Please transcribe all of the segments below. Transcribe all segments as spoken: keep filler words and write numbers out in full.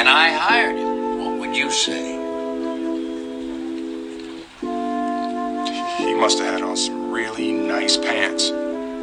and I hired him, what would you say? He must have had on some really nice pants.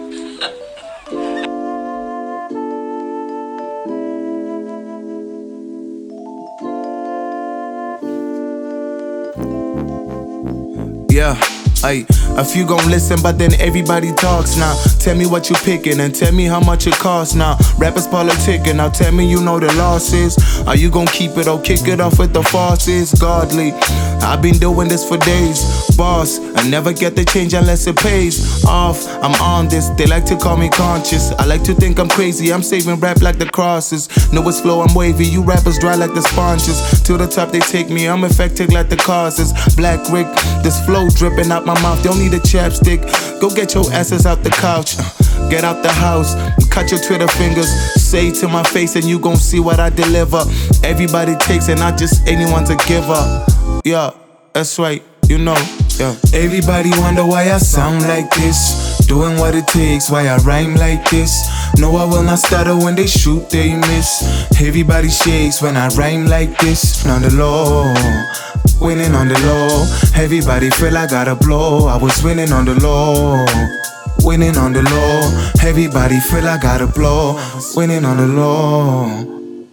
Yeah, ay, a few gon' listen, but then everybody talks now. Tell me what you picking and tell me how much it costs now. Rappers politicking, now tell me you know the losses. Are you gon' keep it or kick it off with the farces? Godly, I've been doing this for days. Boss, I never get the change unless it pays off. I'm on this, they like to call me conscious. I like to think I'm crazy, I'm saving rap like the crosses. Know it's flow, I'm wavy, you rappers dry like the sponges. To the top they take me, I'm effective like the causes. Black Rick, this flow dripping out my mouth, don't need a chapstick. Go get your asses out the couch, get out the house, cut your Twitter fingers. Say to my face and you gon' see what I deliver. Everybody takes and not just anyone's a giver. Yeah, that's right, you know, yeah. Everybody wonder why I sound like this. Doing what it takes, why I rhyme like this. No, I will not stutter when they shoot, they miss. Everybody shakes when I rhyme like this. On the low, winning on the low. Everybody feel I gotta blow. I was winning on the low, winning on the low. Everybody feel I gotta blow. Winning on the low.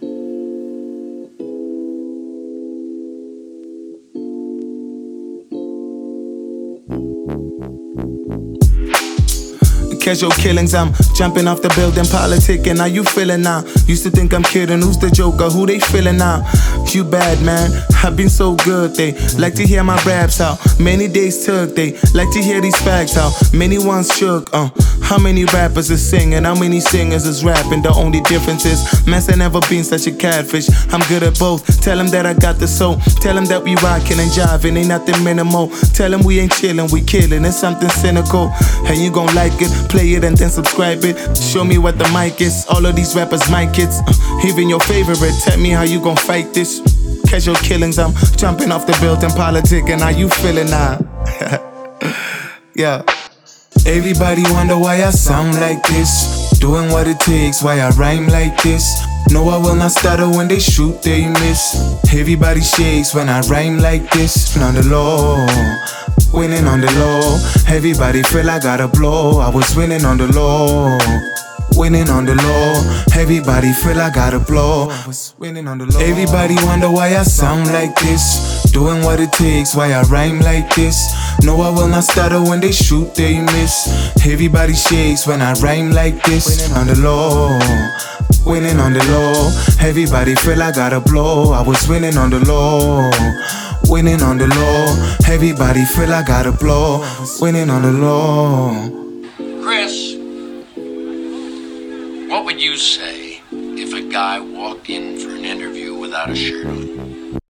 Casual killings, I'm jumping off the building, politicking. How you feeling now? Used to think I'm kidding. Who's the joker? Who they feeling now? You bad, man. I've been so good. They like to hear my raps out. Many days took. They like to hear these facts out. Many ones shook. Uh, how many rappers is singing? How many singers is rapping? The only difference is, man's ain't never been such a catfish. I'm good at both. Tell him that I got the soul. Tell him that we rockin' and jiving. Ain't nothing minimal. Tell him we ain't chillin', we killin'. It's something cynical. And you gon' like it. Play it and then subscribe it. Show me what the mic is. All of these rappers my kids. Uh, even your favorite. Tell me how you gon' fight this. Casual killings, I'm jumping off the building, politicking. How you feeling now? Yeah. Everybody wonder why I sound like this. Doing what it takes, why I rhyme like this. No, I will not stutter when they shoot, they miss. Everybody shakes when I rhyme like this. On the low, winning on the low. Everybody feel I gotta blow. I was winning on the low, winning on the low. Everybody feel I gotta blow. I was winning on the low. Everybody wonder why I sound like this. Doing what it takes, why I rhyme like this. No, I will not stutter when they shoot, they miss. Everybody shakes when I rhyme like this. Winning on the low, winning on the low. Everybody feel I gotta blow. I was winning on the low, winning on the low. Everybody feel I gotta blow. Winning on the low. Chris, what would you say if a guy walked in for an interview without a shirt on?